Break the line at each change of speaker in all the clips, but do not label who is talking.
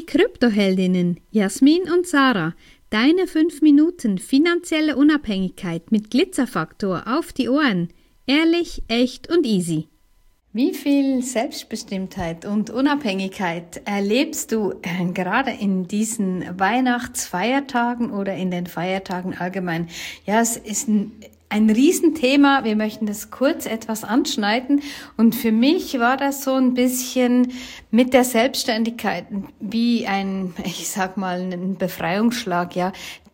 Kryptoheldinnen Jasmin und Sarah, deine 5 Minuten finanzielle Unabhängigkeit mit Glitzerfaktor auf die Ohren. Ehrlich, echt und easy. Wie viel Selbstbestimmtheit und Unabhängigkeit erlebst du gerade in diesen Weihnachtsfeiertagen oder in den Feiertagen allgemein? Ja, es ist ein Riesenthema. Wir möchten das kurz etwas anschneiden. Und für mich war das so ein bisschen mit der Selbstständigkeit wie ein Befreiungsschlag, ja.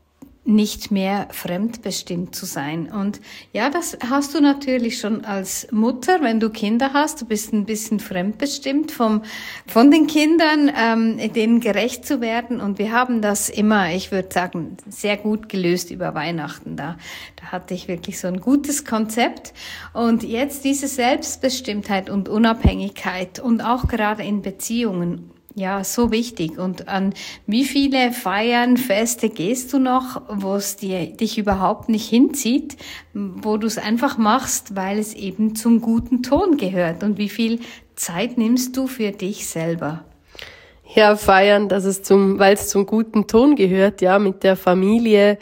Nicht mehr fremdbestimmt zu sein. Und ja, das hast du natürlich schon als Mutter, wenn du Kinder hast. Du bist ein bisschen fremdbestimmt von den Kindern, denen gerecht zu werden. Und wir haben das immer, ich würde sagen, sehr gut gelöst über Weihnachten. Da hatte ich wirklich so ein gutes Konzept. Und jetzt diese Selbstbestimmtheit und Unabhängigkeit und auch gerade in Beziehungen. Ja, so wichtig. Und an wie viele Feiern, Feste gehst du noch, wo es dich überhaupt nicht hinzieht, wo du es einfach machst, weil es eben zum guten Ton gehört? Und wie viel Zeit nimmst du für dich selber?
Ja, feiern, weil es zum guten Ton gehört, ja, mit der Familie,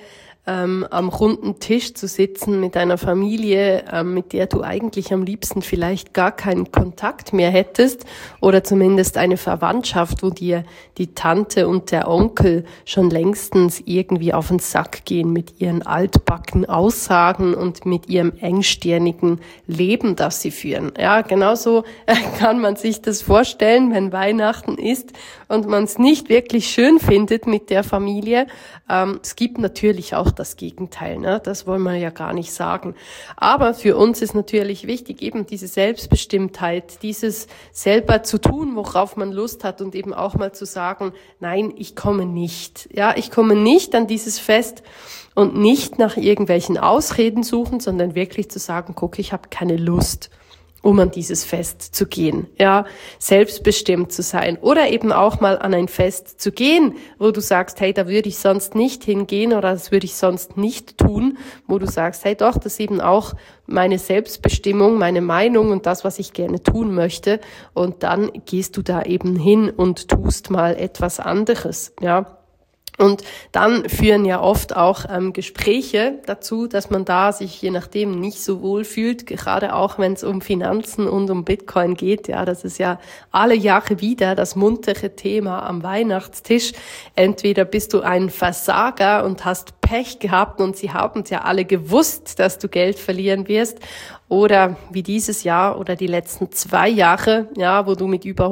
am runden Tisch zu sitzen mit einer Familie, mit der du eigentlich am liebsten vielleicht gar keinen Kontakt mehr hättest oder zumindest eine Verwandtschaft, wo dir die Tante und der Onkel schon längstens irgendwie auf den Sack gehen mit ihren altbacken Aussagen und mit ihrem engstirnigen Leben, das sie führen. Ja, genauso kann man sich das vorstellen, wenn Weihnachten ist und man es nicht wirklich schön findet mit der Familie. Es gibt natürlich auch das Gegenteil, ne? Das wollen wir ja gar nicht sagen. Aber für uns ist natürlich wichtig, eben diese Selbstbestimmtheit, dieses selber zu tun, worauf man Lust hat und eben auch mal zu sagen, nein, ich komme nicht. Ja, ich komme nicht an dieses Fest und nicht nach irgendwelchen Ausreden suchen, sondern wirklich zu sagen, guck, ich habe keine Lust, um an dieses Fest zu gehen, ja, selbstbestimmt zu sein oder eben auch mal an ein Fest zu gehen, wo du sagst, hey, da würde ich sonst nicht hingehen oder das würde ich sonst nicht tun, wo du sagst, hey, doch, das ist eben auch meine Selbstbestimmung, meine Meinung und das, was ich gerne tun möchte, und dann gehst du da eben hin und tust mal etwas anderes, ja. Und dann führen ja oft auch Gespräche dazu, dass man da sich je nachdem nicht so wohl fühlt, gerade auch wenn es um Finanzen und um Bitcoin geht. Ja, das ist ja alle Jahre wieder das muntere Thema am Weihnachtstisch. Entweder bist du ein Versager und hast Pech gehabt und sie haben es ja alle gewusst, dass du Geld verlieren wirst, oder wie dieses Jahr oder die letzten 2 Jahre, ja, wo du mit über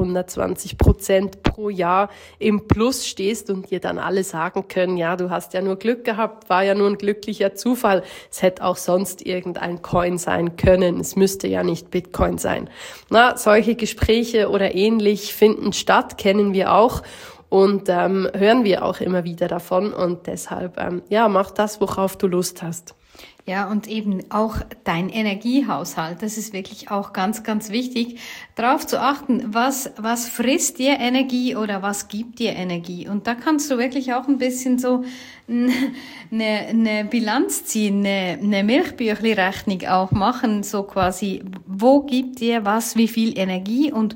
120% pro Jahr im Plus stehst und dir dann alle sagen können, ja, du hast ja nur Glück gehabt, war ja nur ein glücklicher Zufall. Es hätte auch sonst irgendein Coin sein können. Es müsste ja nicht Bitcoin sein. Na, solche Gespräche oder ähnlich finden statt, kennen wir auch. Und hören wir auch immer wieder davon. Und deshalb, mach das, worauf du Lust hast.
Ja, und eben auch dein Energiehaushalt, das ist wirklich auch ganz, ganz wichtig, darauf zu achten, was frisst dir Energie oder was gibt dir Energie. Und da kannst du wirklich auch ein bisschen so eine Bilanz ziehen, eine Milchbüchli-Rechnung auch machen, so quasi, wo gibt dir was, wie viel Energie und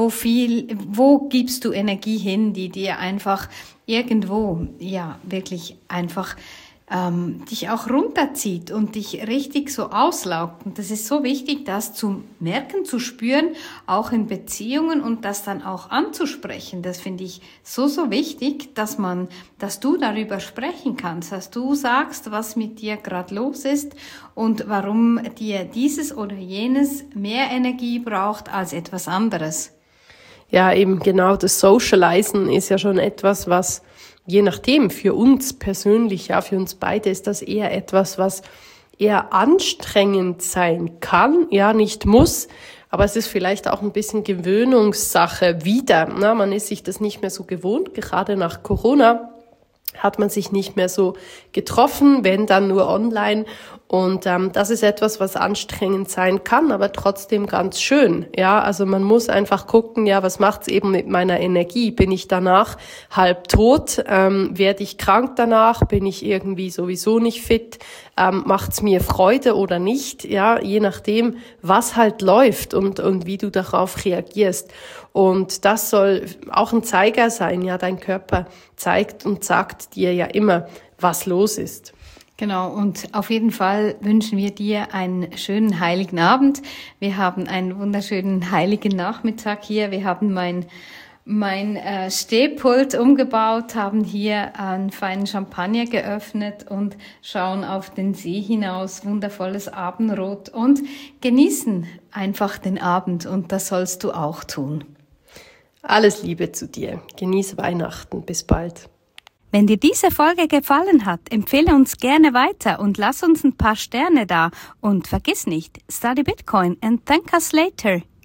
wo gibst du Energie hin, die dir einfach irgendwo, ja, wirklich einfach dich auch runterzieht und dich richtig so auslaugt. Und das ist so wichtig, das zu merken, zu spüren, auch in Beziehungen und das dann auch anzusprechen. Das finde ich so, so wichtig, dass du darüber sprechen kannst, dass du sagst, was mit dir gerade los ist und warum dir dieses oder jenes mehr Energie braucht als etwas anderes.
Ja, eben genau, das Socializen ist ja schon etwas, was je nachdem, für uns persönlich, ja, für uns beide ist das eher etwas, was eher anstrengend sein kann, ja, nicht muss, aber es ist vielleicht auch ein bisschen Gewöhnungssache wieder. Na, man ist sich das nicht mehr so gewohnt, gerade nach Corona hat man sich nicht mehr so getroffen, wenn dann nur online. Und das ist etwas, was anstrengend sein kann, aber trotzdem ganz schön. Ja, also man muss einfach gucken, ja, was macht's eben mit meiner Energie? Bin ich danach halb tot? Werde ich krank danach? Bin ich irgendwie sowieso nicht fit? Macht's mir Freude oder nicht? Ja, je nachdem, was halt läuft und wie du darauf reagierst. Und das soll auch ein Zeiger sein, ja, dein Körper zeigt und sagt dir ja immer, was los ist.
Genau, und auf jeden Fall wünschen wir dir einen schönen heiligen Abend. Wir haben einen wunderschönen heiligen Nachmittag hier. Wir haben mein Stehpult umgebaut, haben hier einen feinen Champagner geöffnet und schauen auf den See hinaus, wundervolles Abendrot und genießen einfach den Abend und das sollst du auch tun.
Alles Liebe zu dir. Genieß Weihnachten. Bis bald.
Wenn dir diese Folge gefallen hat, empfehle uns gerne weiter und lass uns ein paar Sterne da. Und vergiss nicht, study Bitcoin and thank us later.